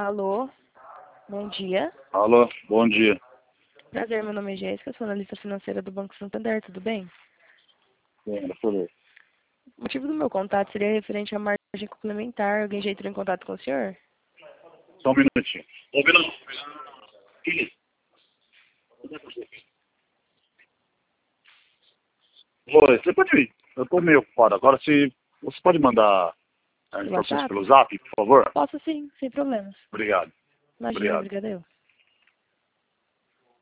Alô, bom dia. Alô, bom dia. Prazer, meu nome é Jéssica, sou analista financeira do Banco Santander, tudo bem? Falei. O motivo do meu contato seria referente à margem complementar. Alguém já entrou em contato com o senhor? Só um minutinho. Ouvindo? Oi, você pode ir? Eu tô meio ocupado agora. Se você pode mandar a informações WhatsApp? pelo Zap, por favor? Posso sim, sem problemas. Obrigado. Imagina, Obrigado. obrigada eu.